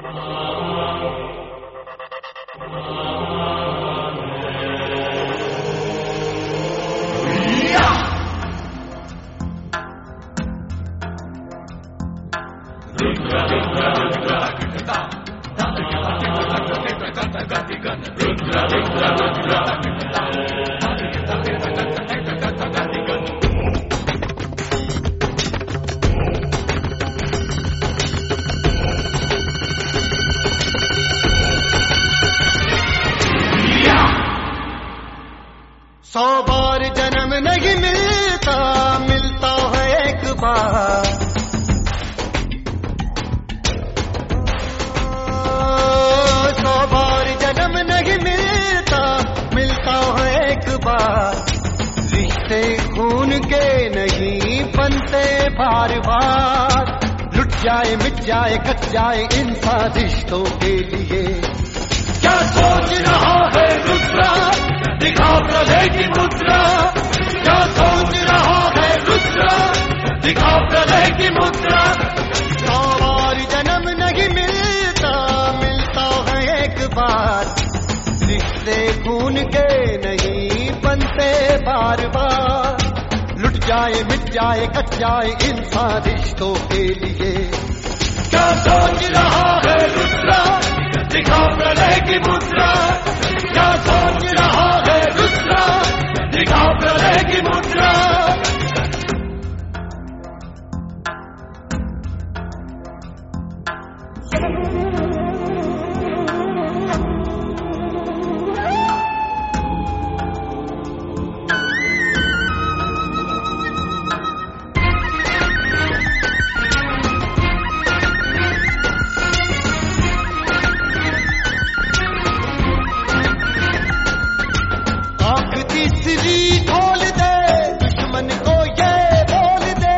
सौ बार जन्म नहीं मिलता, मिलता है एक बार। सौ बार जन्म नहीं मिलता, मिलता है एक बार। रिश्ते खून के नहीं बनते बार बार। लुट जाए मिट जाए कट जाए इंसान रिश्तों के लिए। क्या सोच रहा है रुद्रा, दिखा प्रलय की मुद्रा। क्या सोच रहा है रुद्रा, दिखा प्रलय की मुद्रा। सौ बार जन्म नहीं मिलता, मिलता है एक बार। रिश्ते खून के नहीं बनते बार बार। लुट जाए मिट जाए कट जाए इंसान रिश्तों के लिए। क्या सोच रहा है रुद्रा, दिखा प्रलय की मुद्रा। क्या सोच रहा है रुद्रा, दिखा प्रलय की मुद्रा। खोल दे दुश्मन को ये बोल दे।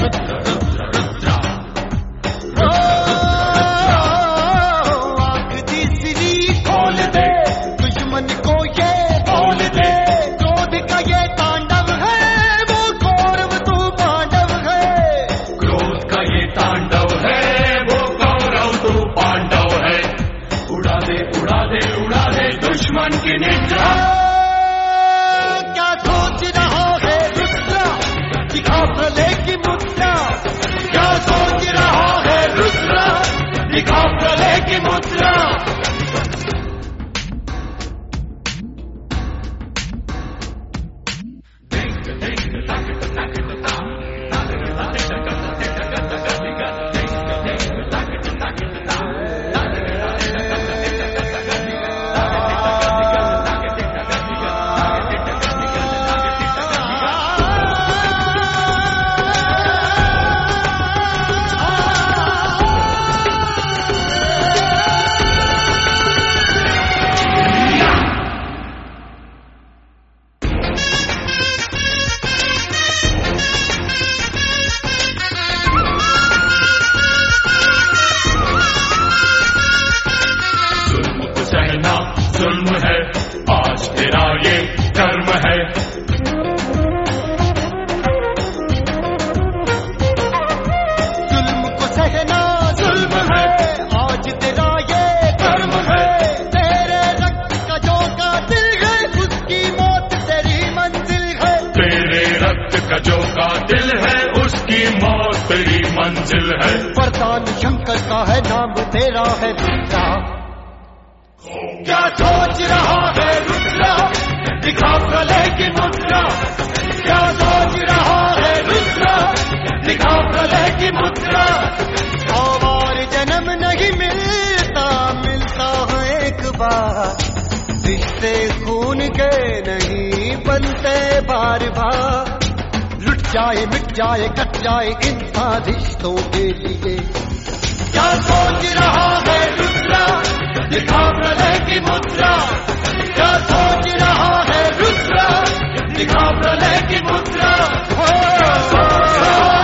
आंख तीसरी खोल दे दुश्मन को ये बोल दे। क्रोध का ये तांडव है, वो कौरव तू पांडव है। क्रोध का ये तांडव है, वो कौरव तू पांडव है। उड़ा दे उड़ा दे उड़ा दे दुश्मन की निद्रा। दिखा प्रलय की मुद्रा। क्या सोच रहा है रुद्रा, दिखा प्रलय की मुद्रा। जुल्म है आज तेरा ये कर्म है। जुल्म को सहना जुल्म है, आज तेरा ये कर्म है। तेरे रक्त का जो कातिल है, उसकी मौत तेरी मंजिल है। तेरे रक्त का जो कातिल है, उसकी मौत तेरी मंजिल है। वरदान शंकर का है, नाम तेरा है रुद्रा। क्या सोच रहा है रुद्रा, दिखा प्रलय की मुद्रा। क्या सोच रहा है रुद्रा, दिखा प्रलय की मुद्रा। सौ बार जन्म नहीं मिलता, मिलता है एक बार। रिश्ते खून के नहीं बनते बार बार। लुट जाए मिट जाए कट जाए इंसान रिश्तों के लिए। क्या सोच रहा है रुद्रा, दिखा प्रलय की मुद्रा। क्या सोच रहा है रुद्रा, दिखा प्रलय की मुद्रा।